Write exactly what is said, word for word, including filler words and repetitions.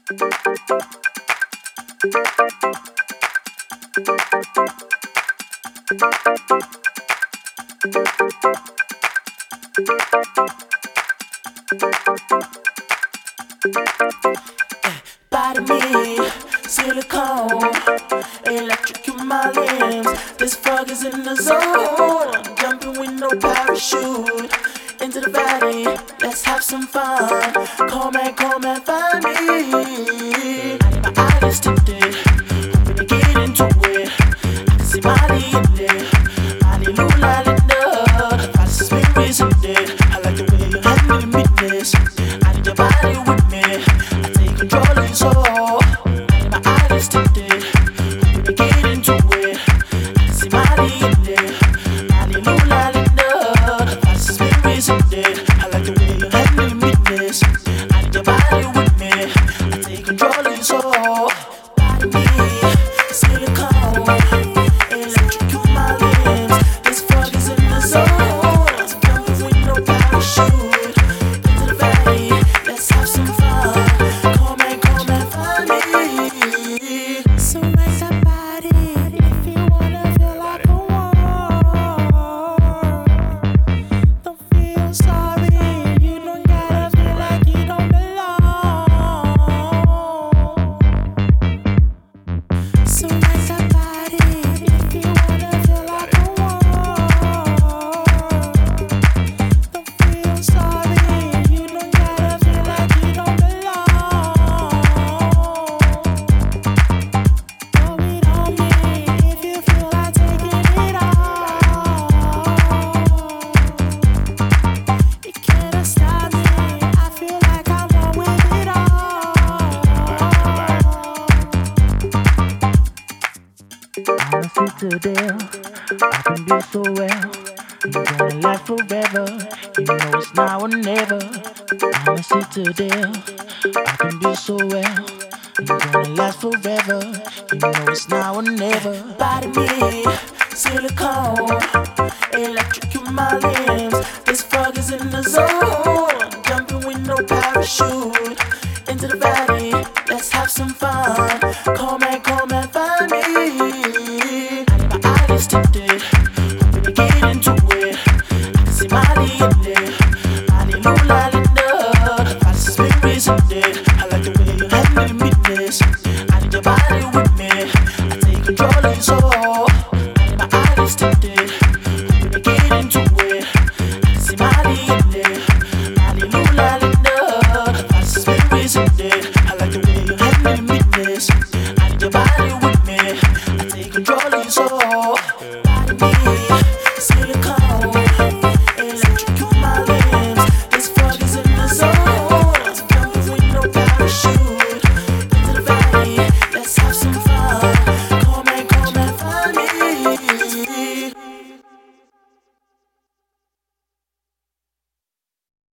Body me, silicone, electrocute my limbs. This frog is in the zone. I'm jumping with no parachute into the valley. Let's have some fun. Come and come and find me. I need my eyes today, hoping to get into it. I can see Molly in there, Molly Lula Linda. Fast as spirits in there. I like the way you handle the midness. I need your body with me. I take control of your soul. I need my eyes today, hoping to get into it. I can see Molly in there, Molly Lula Linda. Fast as spirits in there. I like the way you handle the midness. I need your body with me. I take control of your soul. Body me, silicone, electrocute my limbs. This frog is in the zone. I'm jumping with no parachute into the valley. Let's have some fun. Come and come and find me. So raise that body if you wanna feel like a war. Don't feel sorry. You don't gotta feel like you don't belong. So raise that body if you wanna feel like a war. Don't feel sorry. You don't gotta feel like you don't belong. Throw it on me if you feel like taking it all. You can't stop me. I feel like I'm one with it all. Honestly, today I can do so well. You're gonna last forever. You know it's now or never. Honestly, today I can do so well. You're gonna last forever. You know it's now or never. Body me, silicone, electrocute my limbs. This frog is in the zone. I'm jumping with no parachute into the valley. Let's have some fun. Come and come and find me. I need my eyes today, hoping to get into it. I can see Molly in there, Molly Lula Linda. Fast as spirits in there. I like the way you handle the midness. I need your body with me. I take control of your soul. I need my eyes today, hoping to get into it. I can see Molly in there, Molly Lula Linda. Fast as spirits in there. I like the way you handle the midness. I need your body with me. I take control of your soul. Body me.